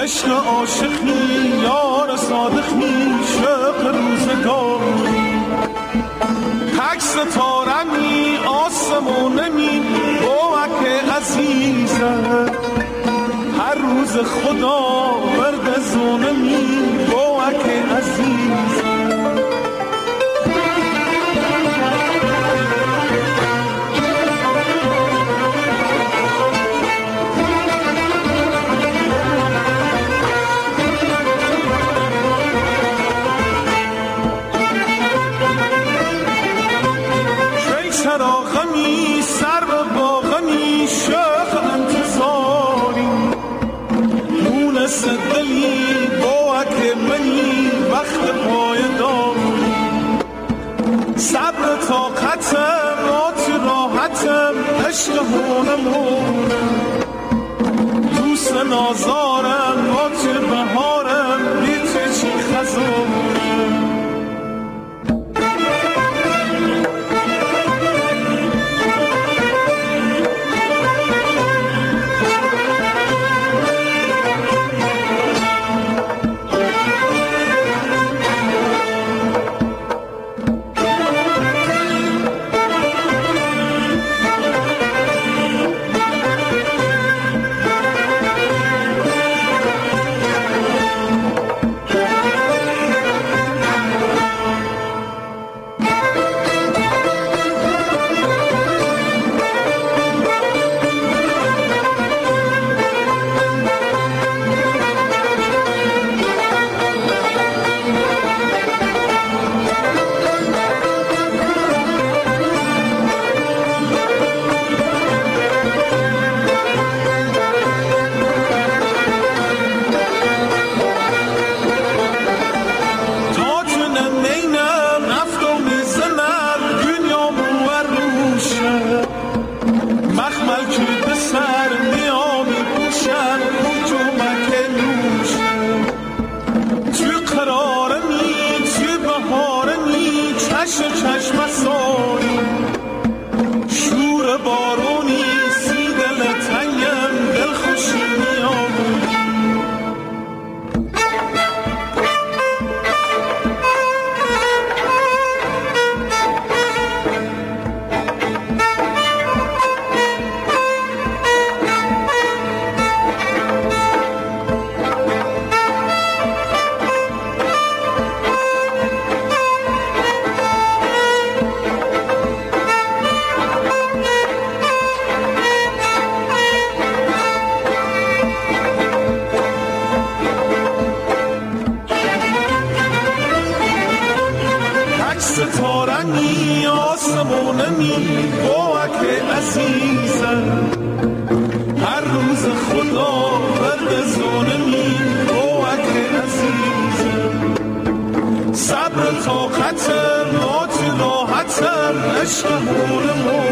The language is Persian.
عشق عاشقی یار صادقی شق روزگاری تک ستارمی آسمونمی بوک عزیزه هر روز خدا ورد زونمی بوک عزیزه چراغمی سر به باغمی شوق انتظاری مونس دلی باک منی وقت پایداری صبر طاقتم آت راحتم عشق هونمونم دوست نازارم آت بهارم بیت چی خزارم چشم ساری شور بارونی سی دل تنگم دل خوشی میامونی ستارنی آسمونمی باک عزیزم هر روز خدا ورد زونمی باک عزیزم صبر طاقتم آت راحتم عشق هونم